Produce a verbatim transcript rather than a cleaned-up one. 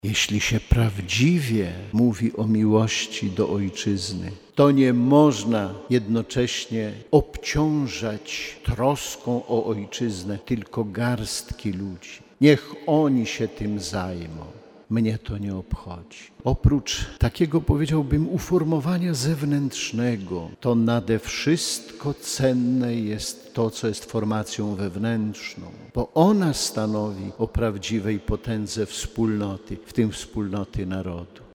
Jeśli się prawdziwie mówi o miłości do Ojczyzny, to nie można jednocześnie obciążać troską o Ojczyznę tylko garstki ludzi. Niech oni się tym zajmą. Mnie to nie obchodzi. Oprócz takiego, powiedziałbym, uformowania zewnętrznego, to nade wszystko cenne jest to, co jest formacją wewnętrzną, bo ona stanowi o prawdziwej potędze wspólnoty, w tym wspólnoty narodu.